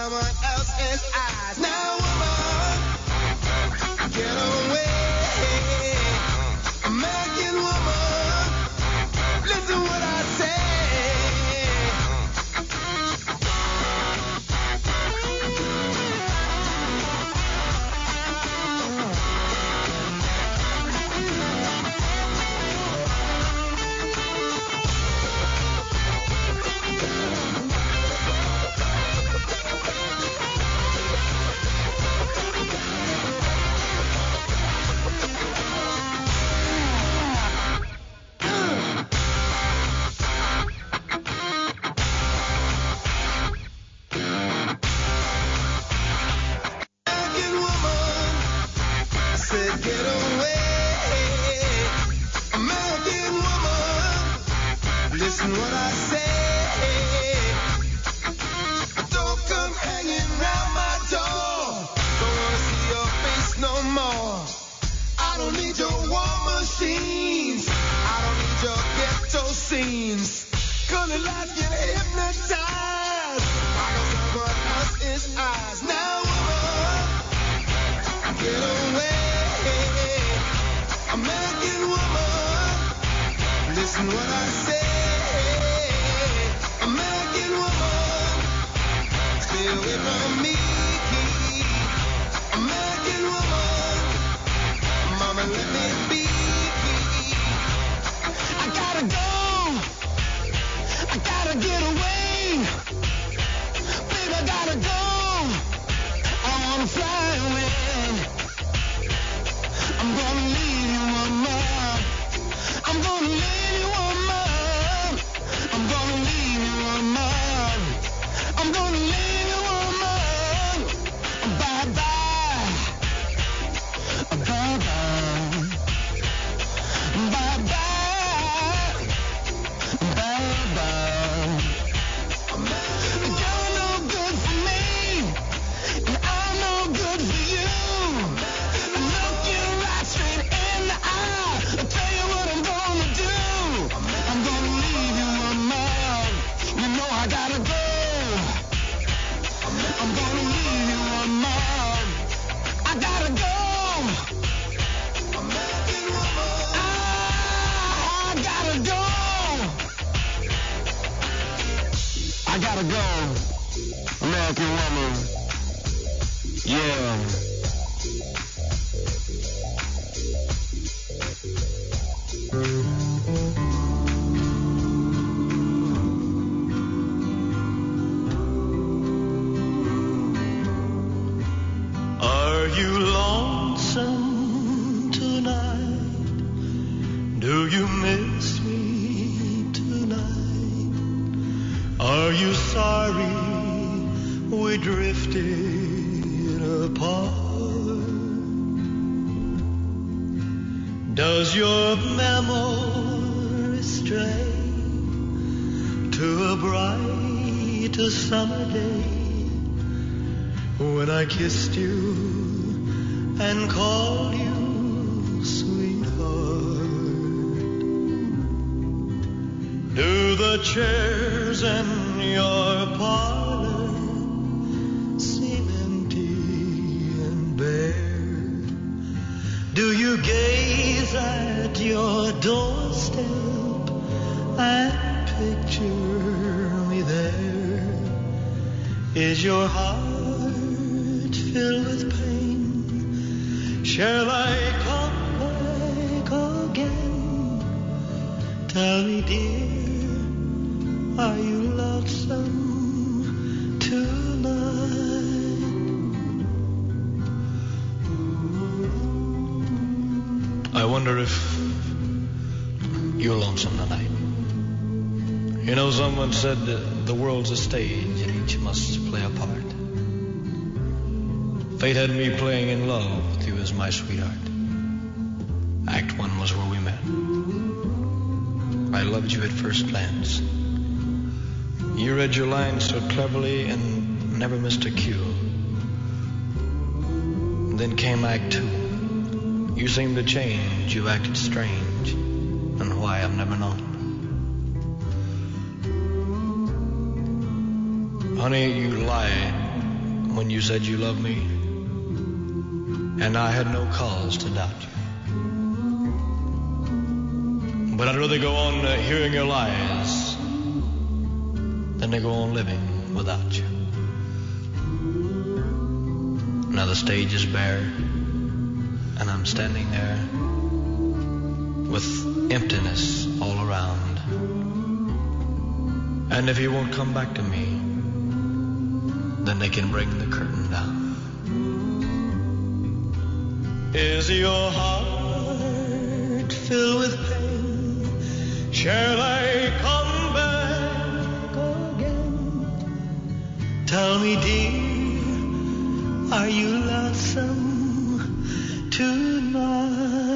someone else's eyes. Now, woman, get away. American woman, listen what I say. Does your memory stray to a bright summer day when I kissed you and called you sweetheart? Do the chairs in your parlor seem empty and bare? Do you gaze at your doorstep and picture me there? Is your heart filled with pain? Shall I come back again? Tell me, dear, are you lonesome tonight? I wonder if you're lonesome tonight. You know, someone said that the world's a stage and each must play a part. Fate had me playing in love with you as my sweetheart. Act 1 was where we met. I loved you at first glance. You read your lines so cleverly and never missed a cue. Then came Act 2. You seemed to change, you acted strange, and why I've never known. Honey, you lied when you said you loved me, and I had no cause to doubt you. But I'd rather go on hearing your lies than to go on living without you. Now the stage is bare, and I'm standing there with emptiness all around. And if you won't come back to me, then they can bring the curtain down. Is your heart filled with pain? Shall I come back again? Tell me, dear, are you lonesome tonight?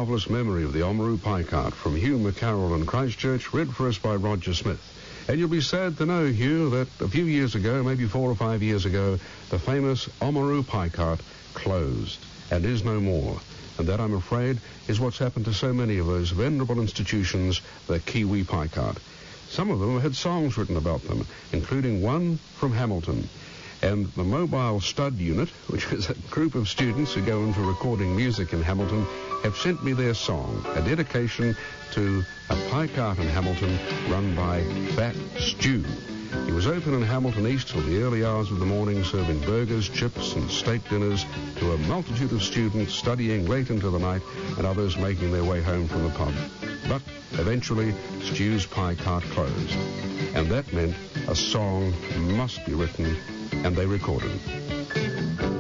marvellous memory of the Oamaru Pie Cart from Hugh McCarroll in Christchurch, read for us by Roger Smith. And you'll be sad to know, Hugh, that a few years ago, maybe 4 or 5 years ago, the famous Oamaru Pie Cart closed and is no more. And that, I'm afraid, is what's happened to so many of those venerable institutions, the Kiwi Pie Cart. Some of them had songs written about them, including one from Hamilton. And the Mobile Stud Unit, which is a group of students who go in for recording music in Hamilton, have sent me their song, a dedication to a pie cart in Hamilton run by Fat Stew. He was open in Hamilton East till the early hours of the morning, serving burgers, chips, and steak dinners to a multitude of students studying late into the night and others making their way home from the pub. But eventually, Stew's Pie Cart closed. And that meant a song must be written, and they recorded it.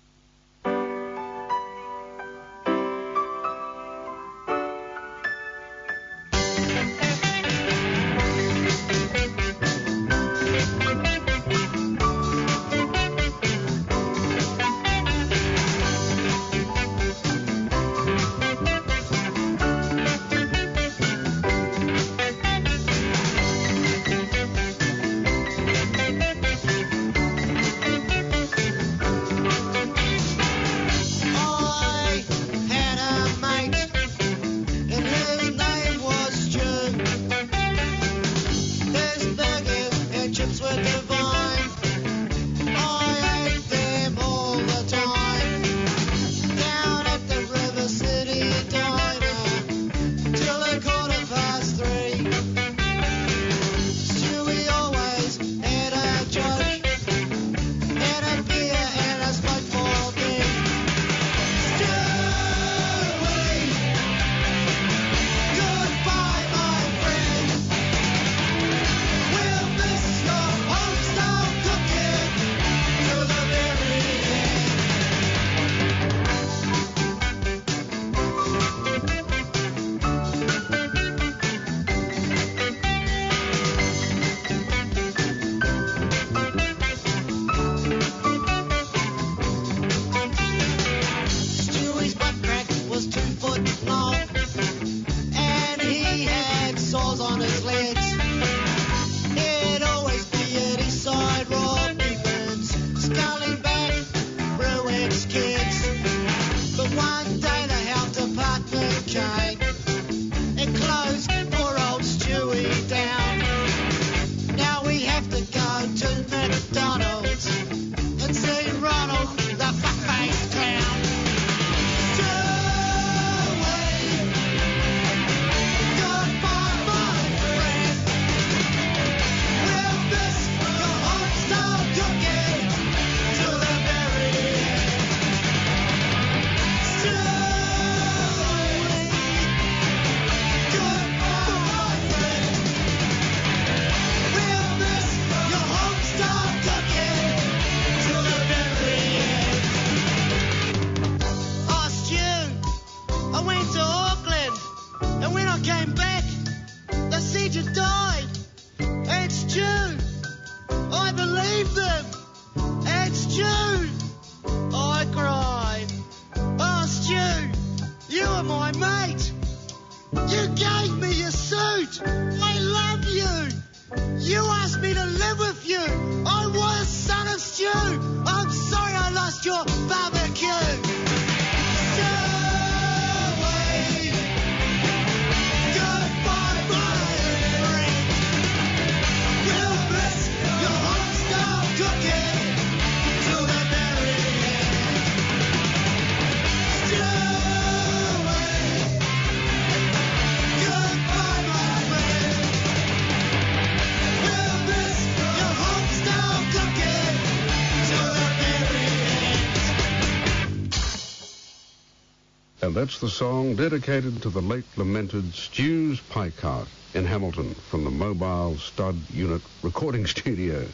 And that's the song dedicated to the late lamented Stew's Pie Cart in Hamilton from the Mobile Stud Unit recording studio.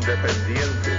independiente.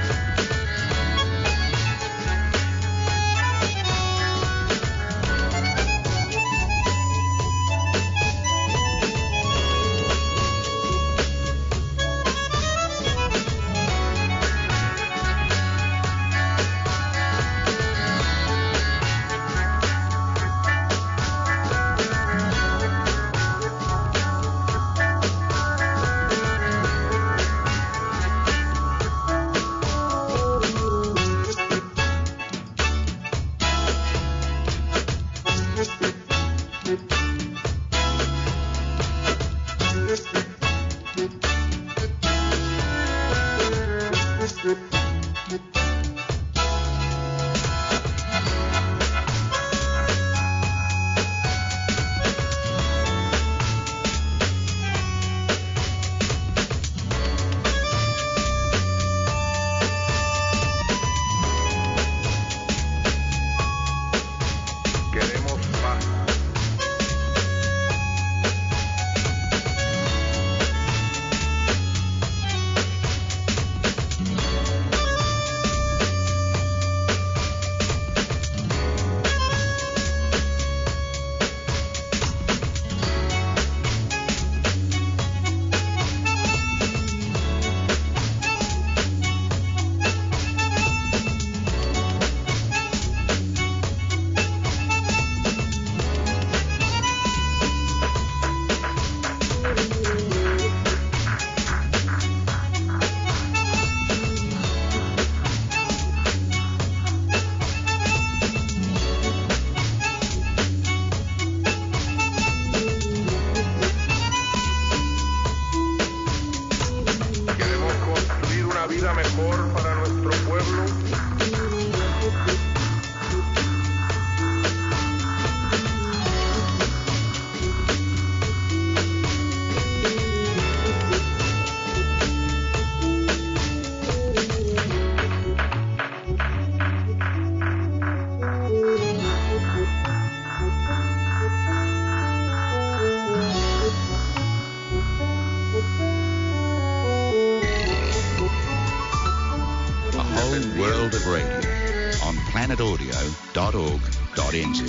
planetaudio.org.nz.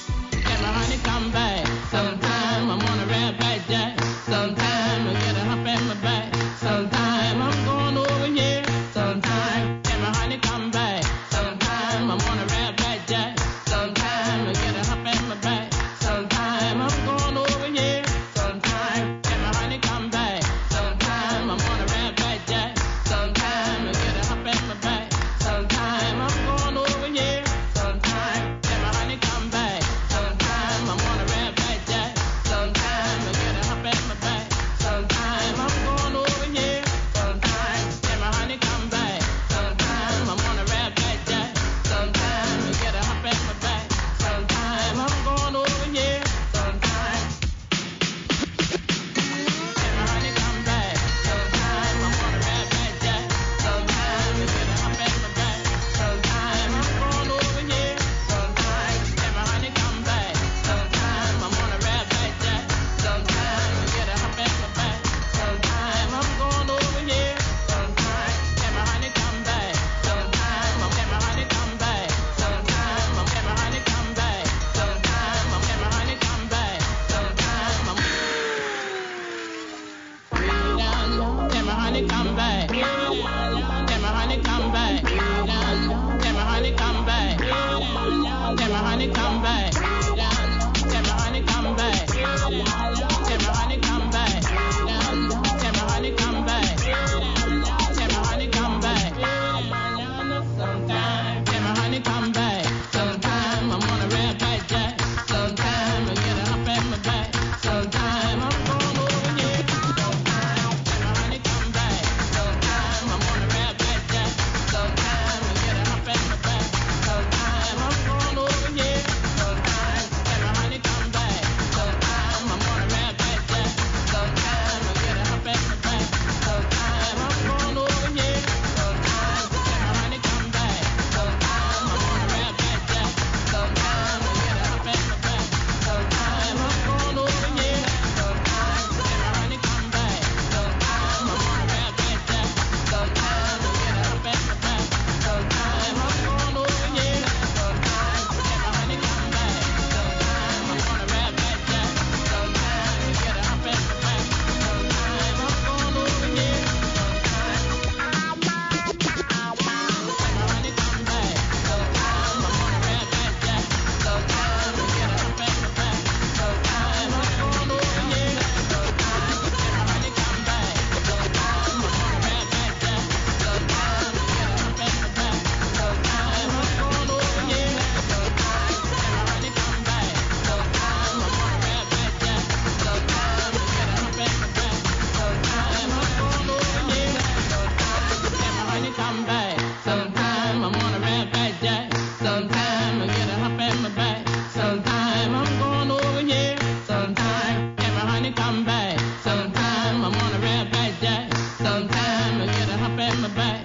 Can my honey come back? Sometime I'm on a red back jack. Sometime I get a hump in my back. Sometime I'm going over here. Sometime can my honey come back? Sometime I'm on a red back jack. Sometime I get a hump in my back. Sometime I'm going over here. Sometime can my honey come back? Sometime I'm on a red back jack. Sometime I get a hump in my back. Sometime I'm going over here. Sometime can my honey come back? Sometime I'm on a red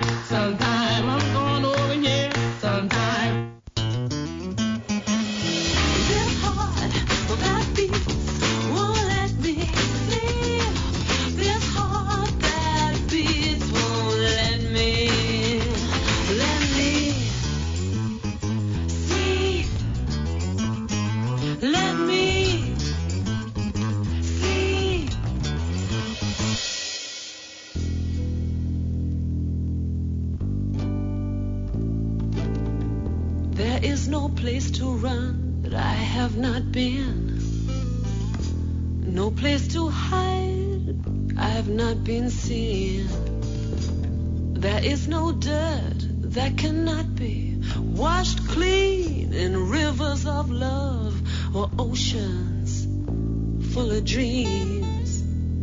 Sometime I'm going over here. Sometime. This heart that beats won't let me sleep. This heart that beats won't let me sleep. Let me sleep. There is no place to run that I have not been. No place to hide I have not been seen. There is no dirt that cannot be washed clean in rivers of love or oceans full of dreams.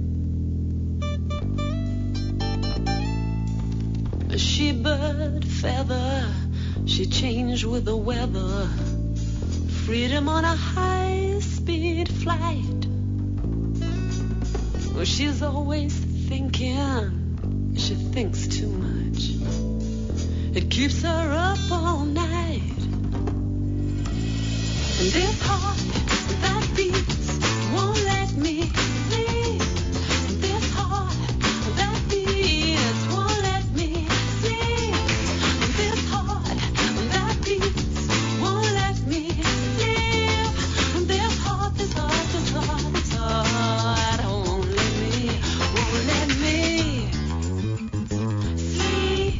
A she-bird feather, she changed with the weather. Freedom on a high-speed flight. Well, she's always thinking, she thinks too much. It keeps her up all night. And this heart that beats won't let me sleep. This heart that beats won't let me sleep. This heart that beats won't let me sleep. This heart, this heart, this heart, this heart won't let me sleep.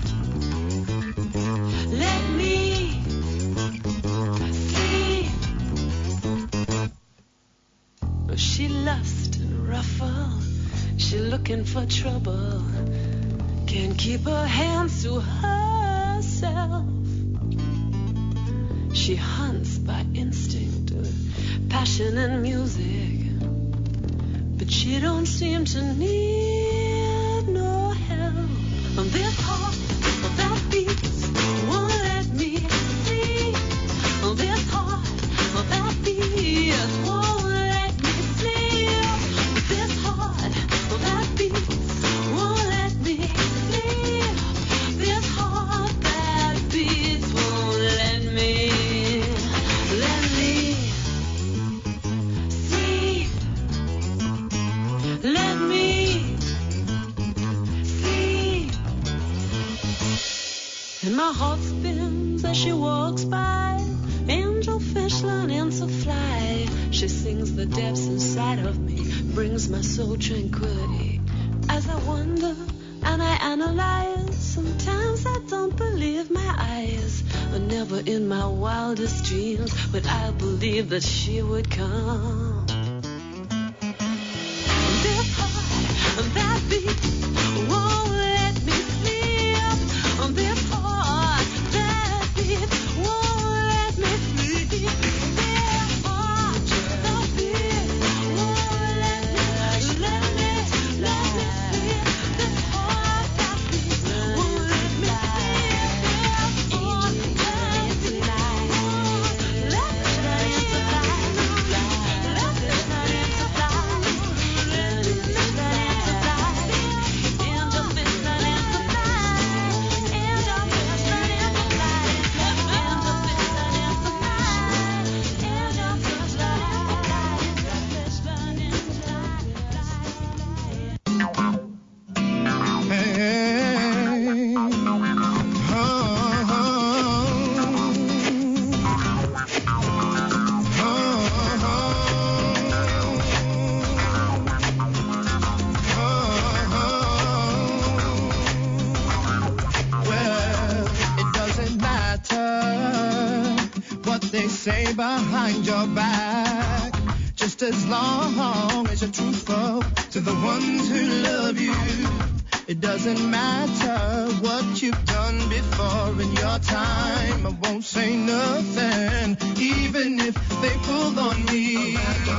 Let me sleep. She lust and ruffle, she looking for trouble. Can't keep her hands to herself. She hunts by instinct, passion and music, but she don't seem to need no help. On this heart that beats won't let me sleep. On this heart that beats won't let me sleep. This heart that beats won't let me sleep. This heart that beats won't let me sleep. Let me sleep. And my heart spins as she walks by. Angel fish learning to fly. She sings the depths inside of me, brings my soul tranquility. As I wonder and I analyze, sometimes I don't believe my eyes. But never in my wildest dreams would I believe that she would come. This heart that beats won't let me sleep. This heart that beats won't let me sleep. This heart that beats won't let me sleep. This heart that beats won't let me say behind your back, just as long as you're truthful to the ones who love you. It doesn't matter what you've done before in your time. I won't say nothing, even if they pulled on me.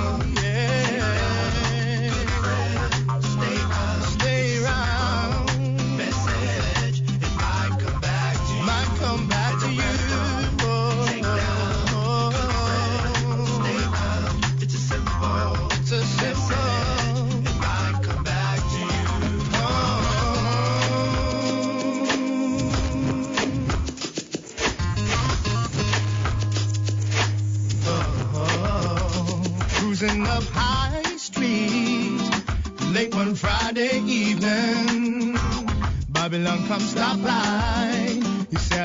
Stay around. Message, it might come back to you. It's a simple. It might come back to you.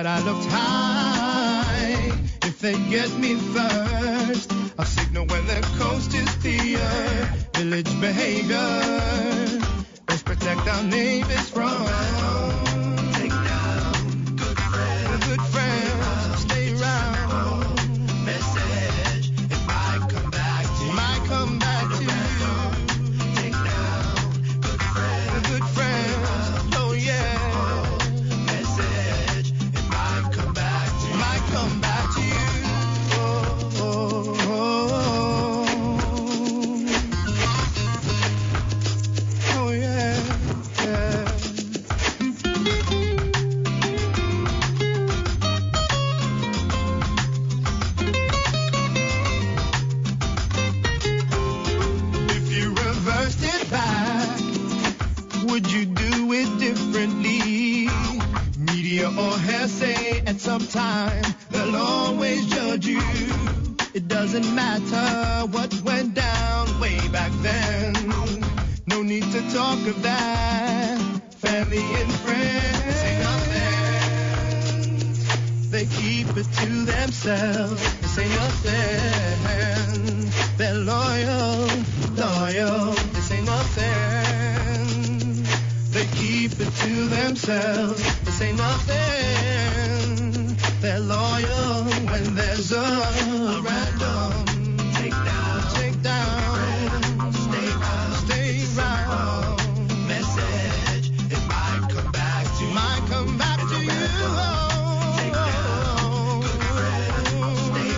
out of time. If they get me first, I'll signal when the coast is clear. Village behavior, let's protect our neighbors from. Take down good friends. Good friends, stay around. Message, it might come back to you. Might come back to you. Take down good friends. Good friends, oh yeah. Message, it might come back to you. Might come back to you. Oh yeah, yeah. If you reversed it back, would you do it differently? Media or hearsay, at some time they'll always judge you. It doesn't matter what went down way back then. No need to talk of that. Family and friends say nothing. They keep it to themselves. They say nothing. They're loyal. They say nothing. They keep it to themselves. They say nothing. They're loyal when there's a random takedown. Stay round. Message, it might come back to you. Might come back to you. Takedown. Good friends, stay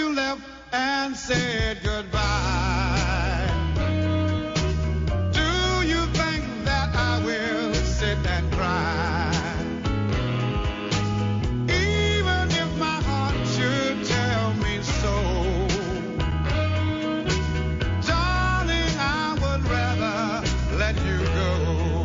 you left and said goodbye. Do you think that I will sit and cry? Even if my heart should tell me so, darling, I would rather let you go.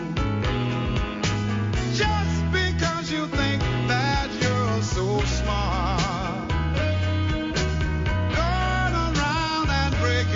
Just because you think that you're so smart, going around and breaking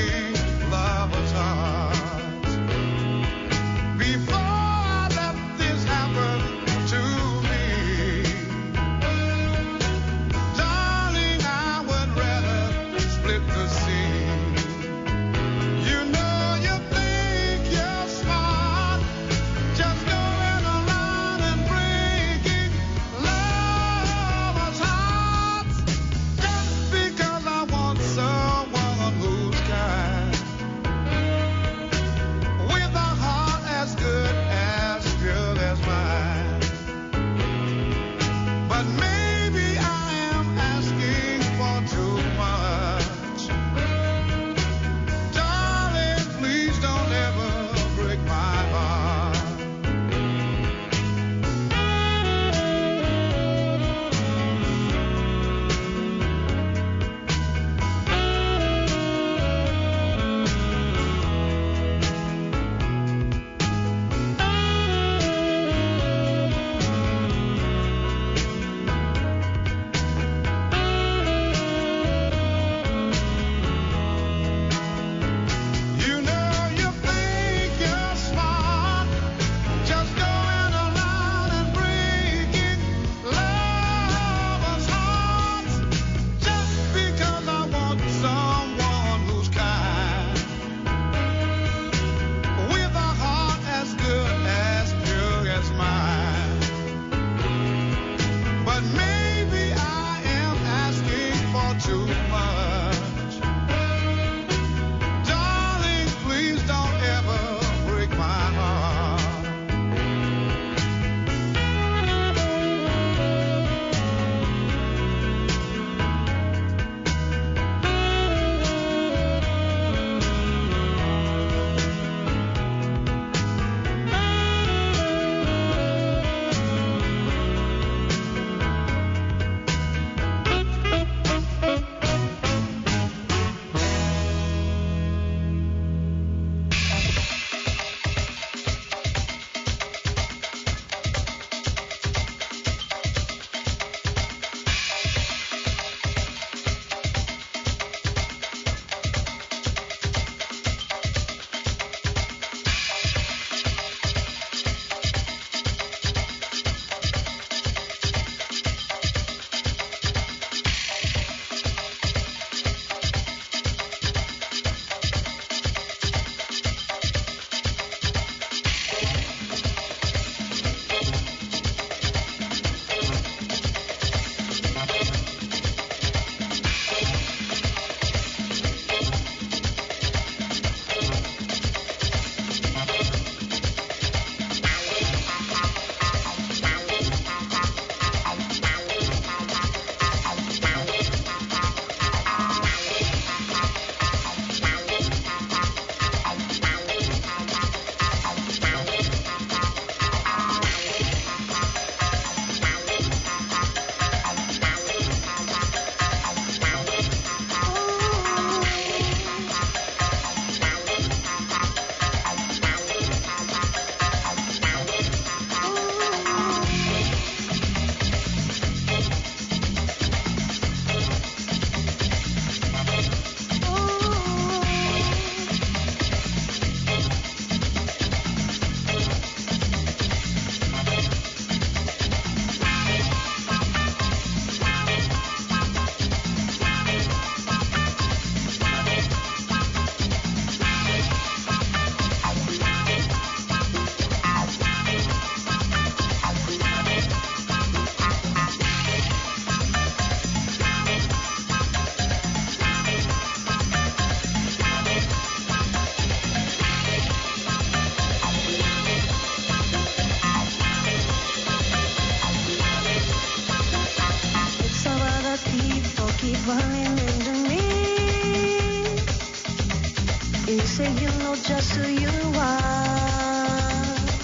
you know just who you are.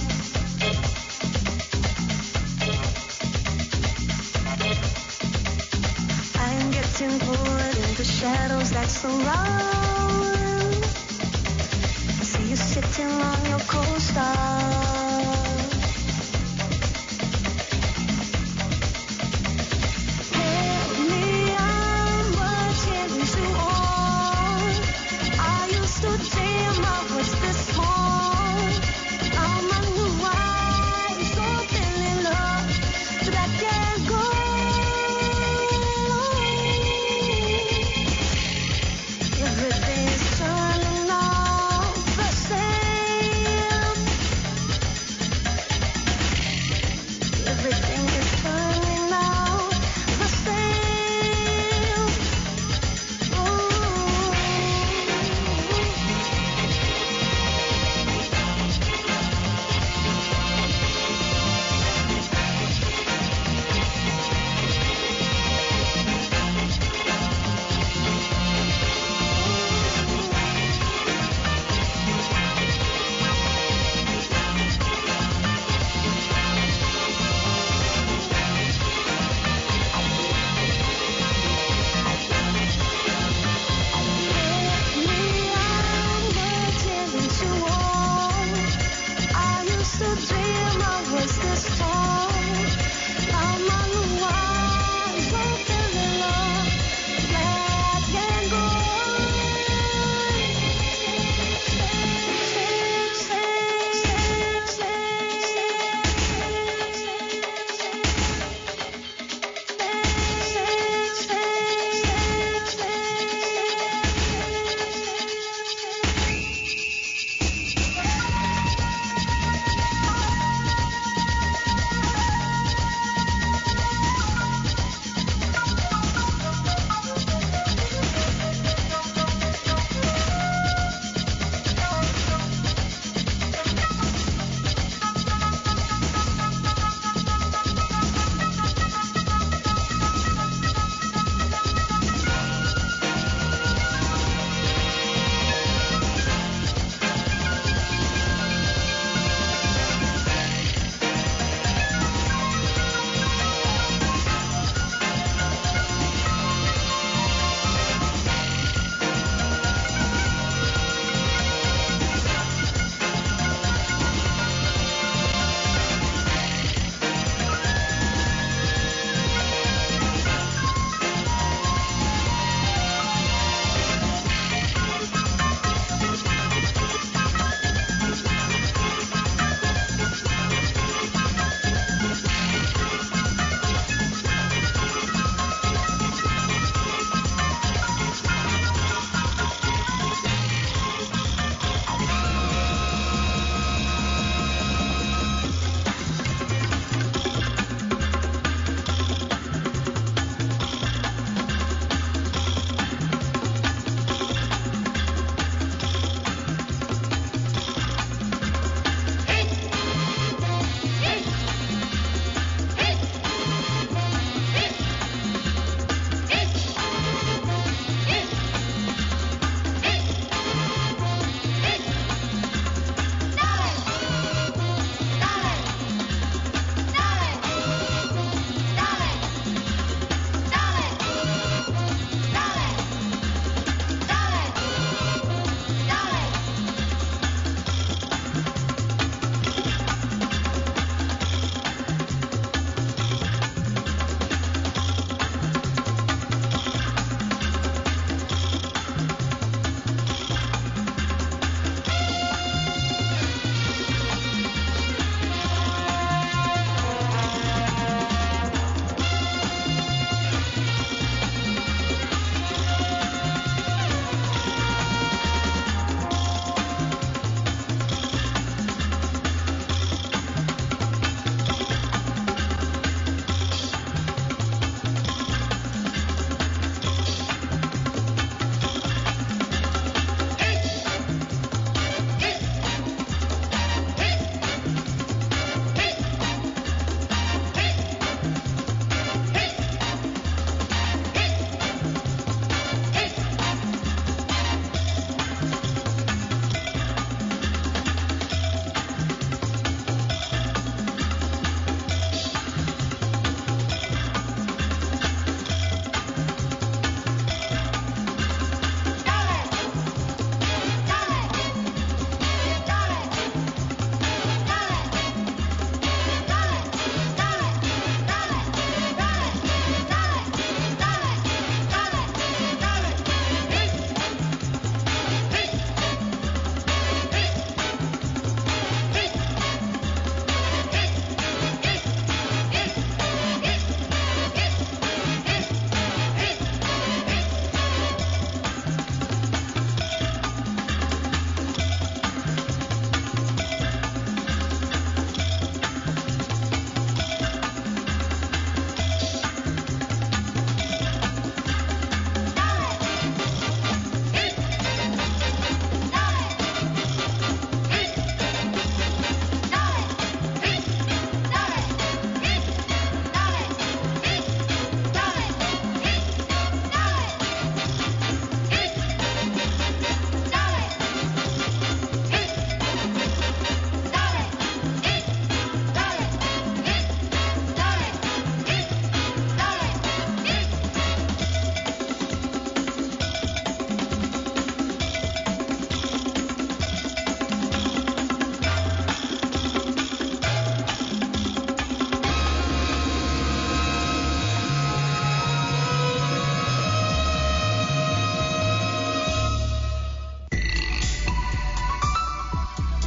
I'm getting pulled into shadows that surround. I see you sitting on your coaster.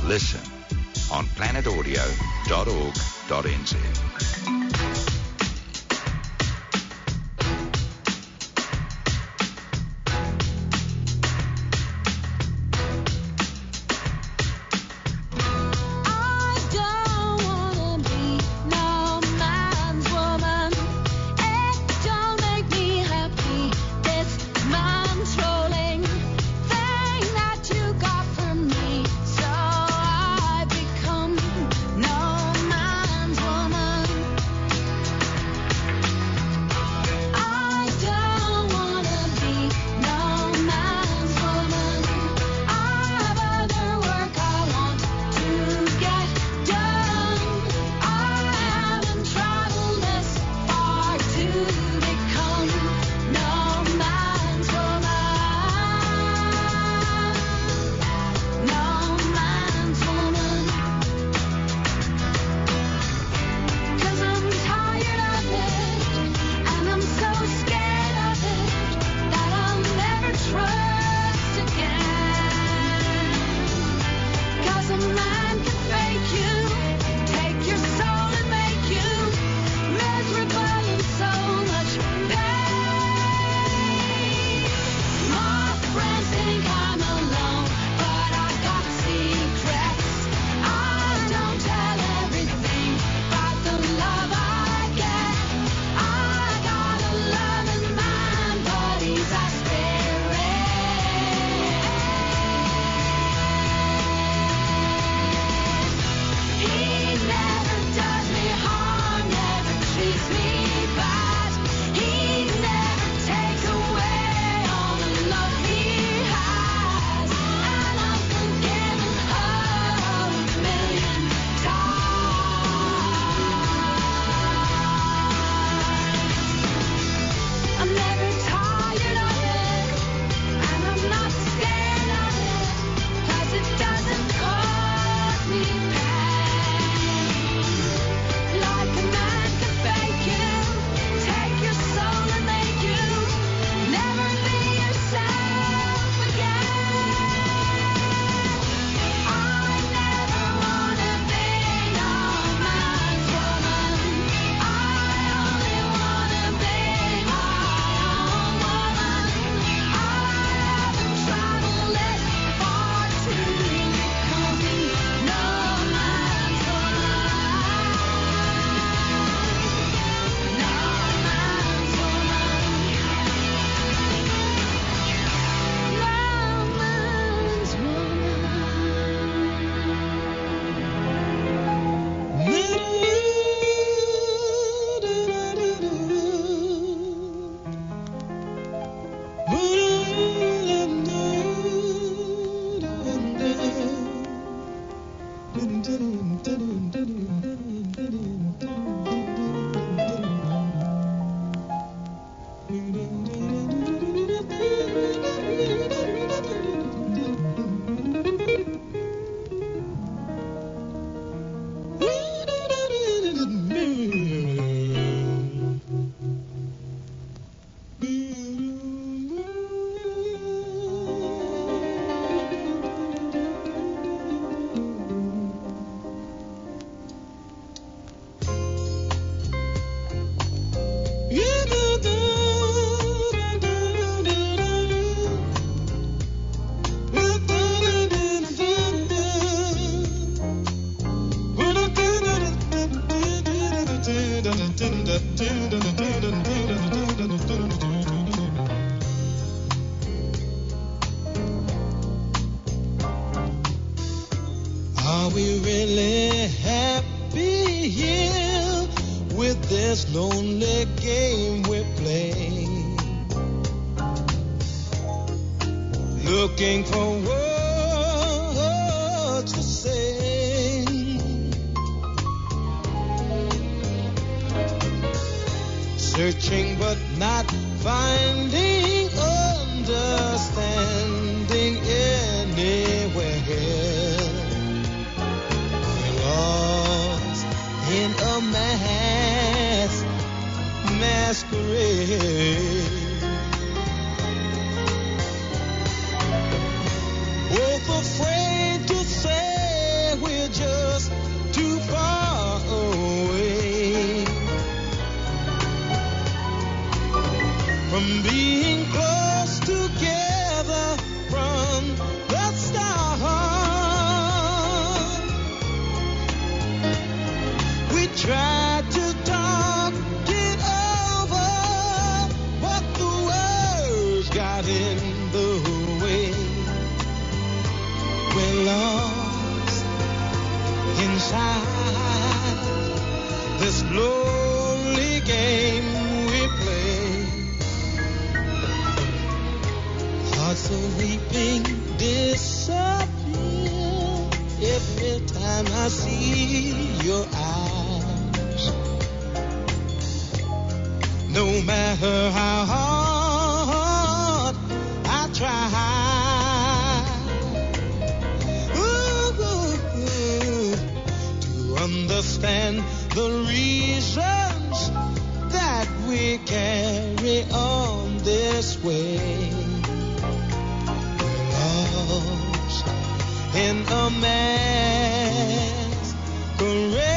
Listen on planetaudio.org.nz. Are we really happy here with this lonely game we play? Looking for words to say, searching but not finding understanding anywhere. We're lost in a masquerade. Both afraid to say time I see your eyes. No matter how hard I try to understand the reasons that we carry on this way. Lost in a masquerade.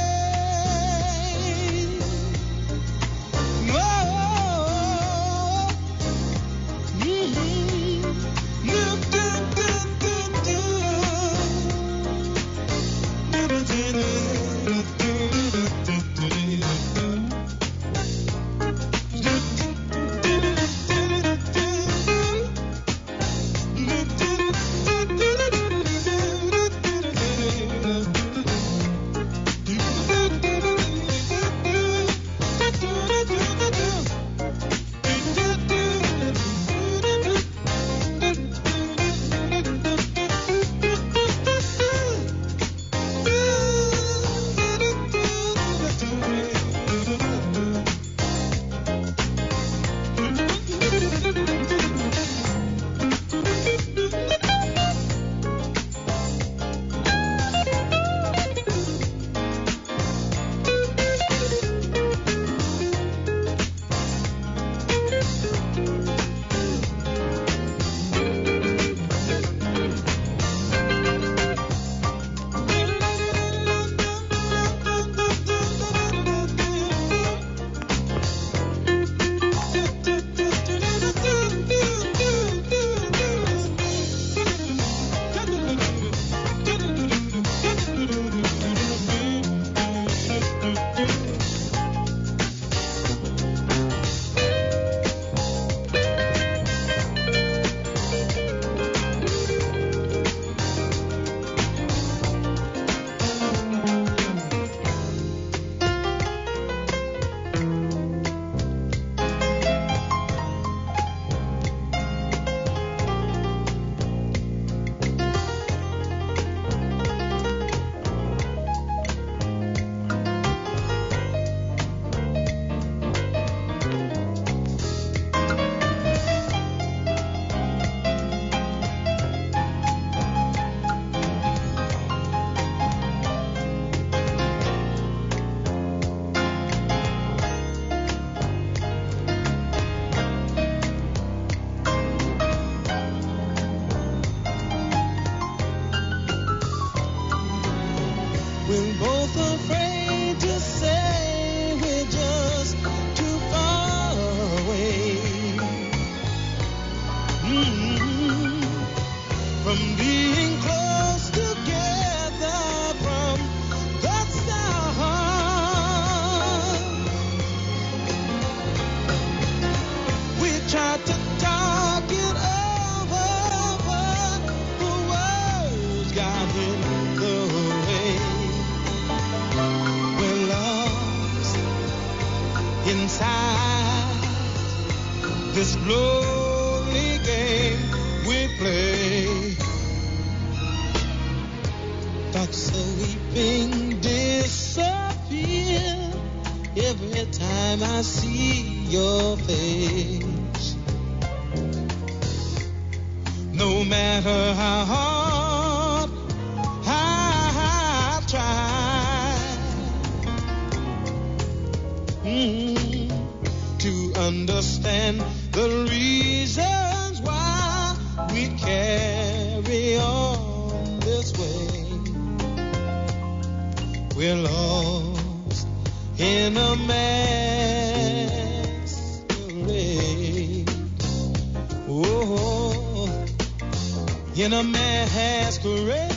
This lonely game we play. Thoughts of weeping disappear every time I see your face. No matter how hard I try to understand the reasons why we carry on this way. We're lost in a masquerade. Oh, in a masquerade.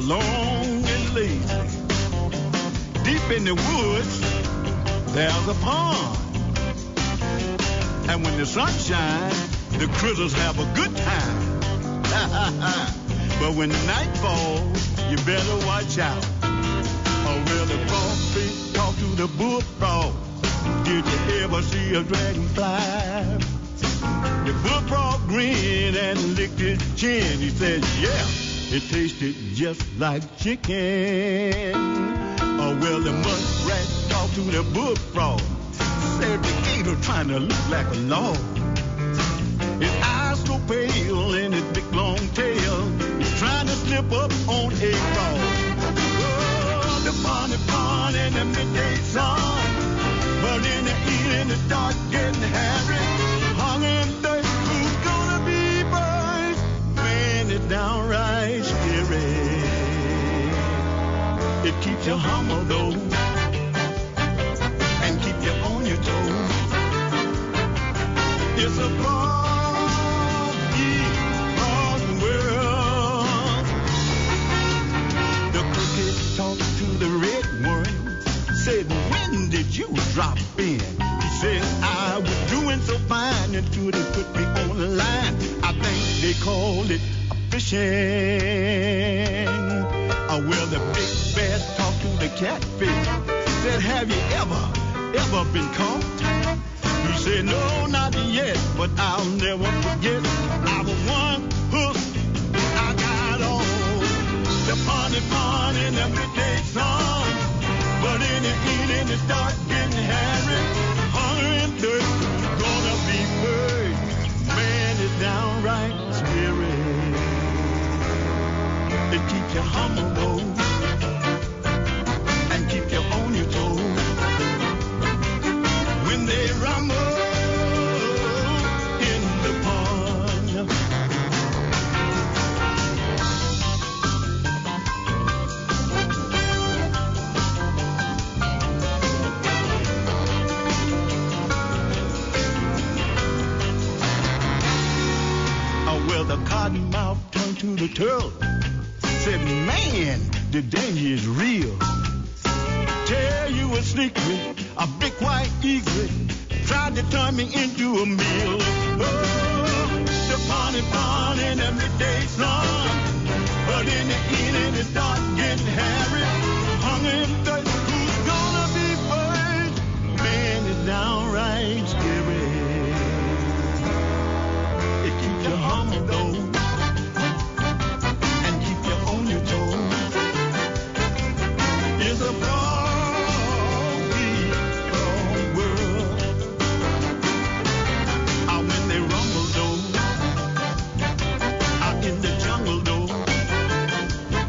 long and lazy. Deep in the woods, there's a pond. And when the sun shines, the critters have a good time. But when the night falls, you better watch out. Or will the frogfish talk to the bullfrog? Did you ever see a dragonfly? The bullfrog grinned and licked his chin. He said, yeah, it tasted just like chicken. Or will the muskrat talk to the bullfrog? Said the gator trying to look like a log. His eyes so pale and his big long tail. He's trying to slip up on a frog. Oh, the funny pond in the midday sun. But in the evening it starts getting hairy. Hunger and thirst, who's gonna be first? Man, it's downright scary. It keeps you humble though, and keep you on your toes. It's a froggy world. The cricket talked to the redworm. Said, when did you drop in? He said, I was doing so fine until they put me on the line. I think they called it a fishing. Well, the big bass talked to the catfish. Said, have you ever been caught? He said, no, not yet, but I'll never forget. I was one hook I got on. The pond in the midday sun. But in the evening it starts getting hairy. Hunger and thirst, who's gonna be first? Man, it's downright scary. It keeps you humble though, and keep you on your toes. When they rumble in the pond. Well, the cottonmouth turned to the turtle. Said, man, the danger is real. Tell you a secret, a big white egret tried to turn me into a meal. Oh, the pond in the midday sun. But in the evening it starts getting hairy. Hunger and thirst, who's gonna be first? Man, it's downright scary. It keeps you humble though, and keep you on your toes. It's a froggy world. Out when they rumble though, out in the jungle though,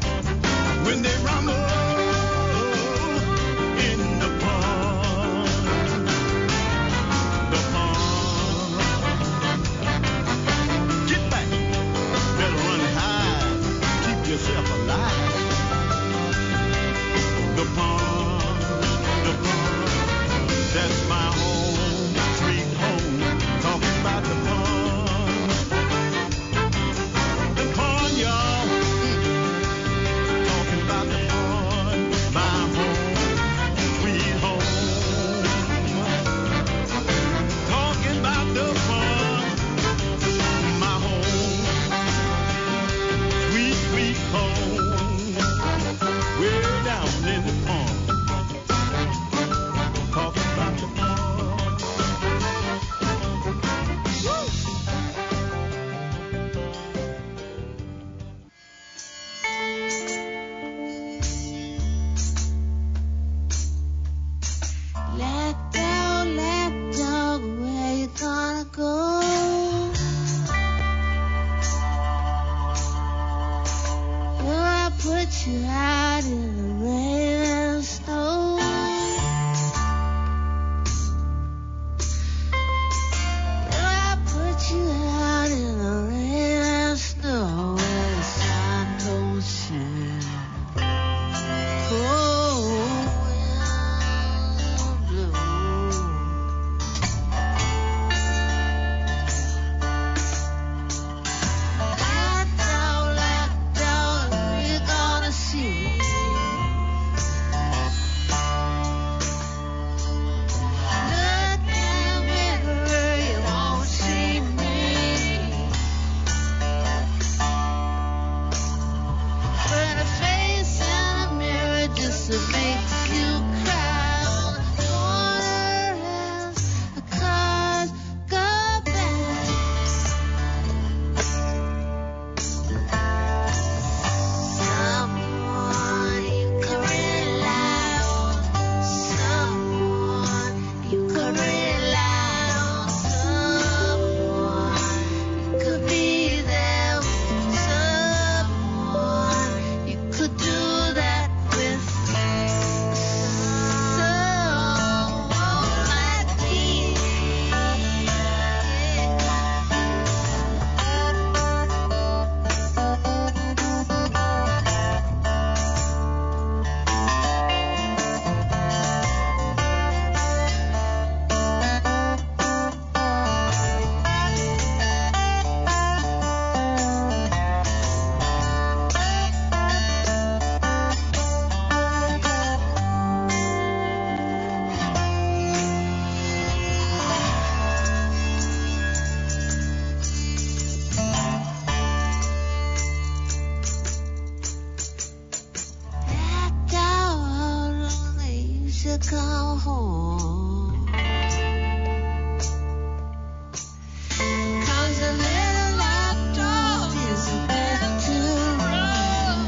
'Cause a little outdoors is meant to run.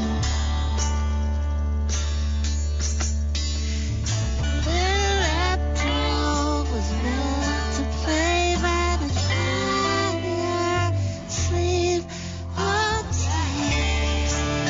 Little outdoors was meant to play by the fire, sleep all day.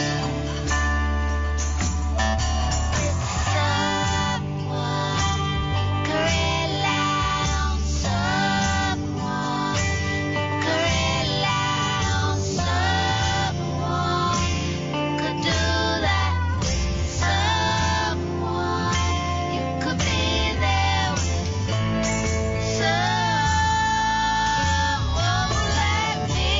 Someone could rely on someone. Could rely on someone. Could do that with someone. You could be there with someone like me.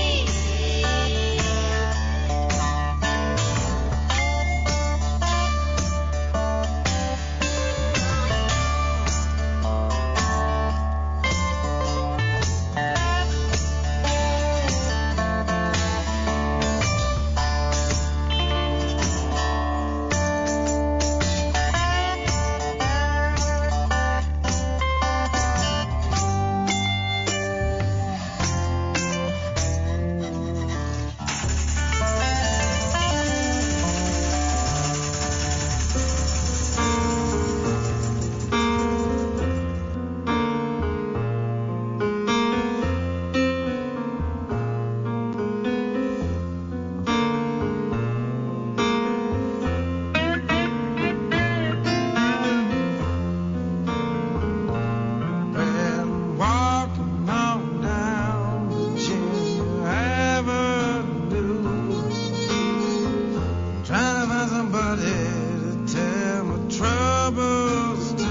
Well, walking on down Virginia Avenue, trying to find somebody to tell my troubles to.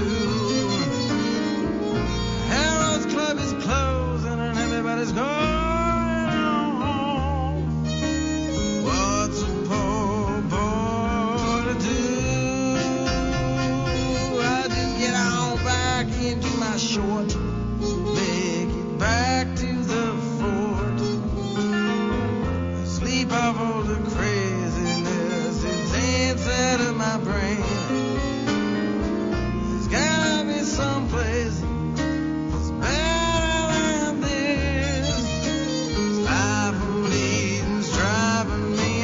Harold's Club is closing and everybody's going home. What's a poor boy to do? I just get on back into my short, make it back to the fort. Sleep off all the craziness that's inside of my brain. There's gotta be someplace that's better than this. This life I'm leading's driving me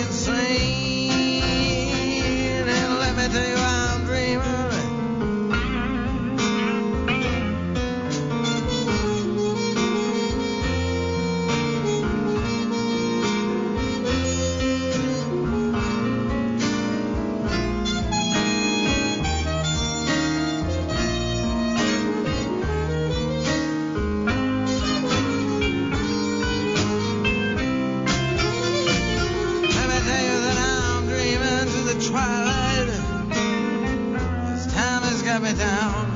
insane. And let me tell you, I'm dreaming. Let me tell you that I'm dreaming to the twilight. This time has got me down.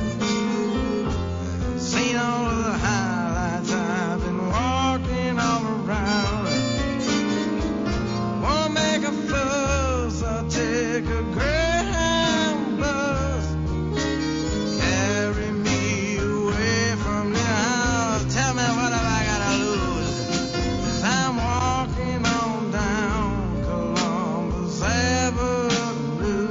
Seen all of the highlights. I've been walking all around. Won't make a fuss. I'll take a Greyhound bus. Carry me away from the house. Tell me what have I got to lose? 'Cause I'm walking on down Columbus Avenue.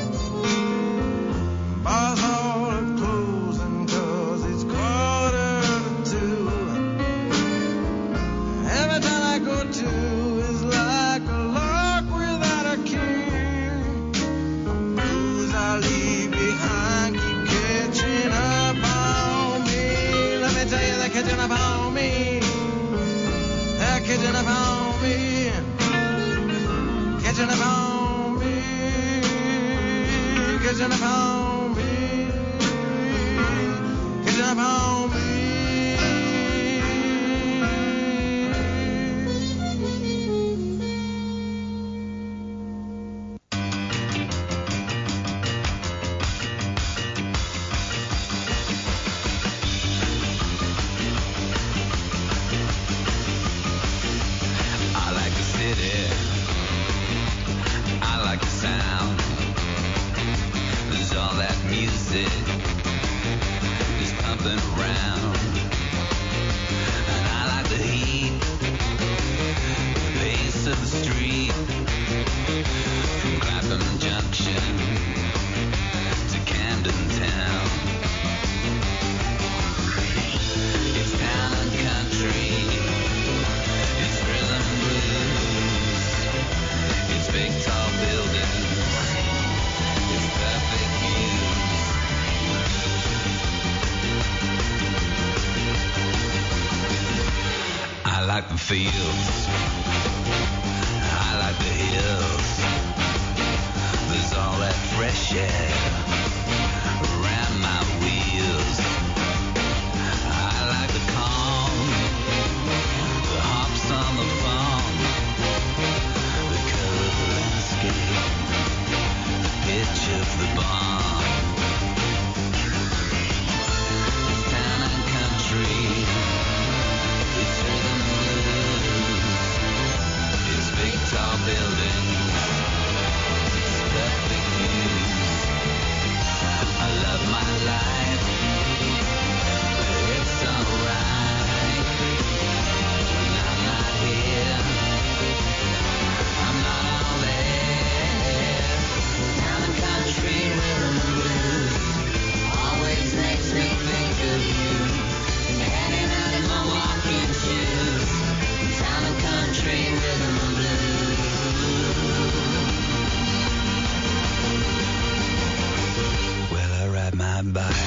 Bars all are closing 'cause it's 1:45. Every time I go to is like a lock without a key. Blues I leave behind keep catching up on me. Let me tell you, they're catching up on me. They're catching up on me. Catching up on me. Catching up on me. Catching up on me. I like the city. I like the sound. There's all that music is pumping around. And I like the heat, the pace of the street, from Clapham Junction to Camden Town. fields. I like the hills. There's all that fresh air around my wheels. I like the calm, the hops on the farm, the color of the landscape, the pitch of the barn. It's town and country, it's rhythm and blues, it's big tall buildings, it's perfect views. I love my life, but it's alright when I'm not here. I'm not all there. Town and country, rhythm and blues always makes me think of you. Hanging out in my walking shoes. Town and country, rhythm and blues. Well, I ride my bike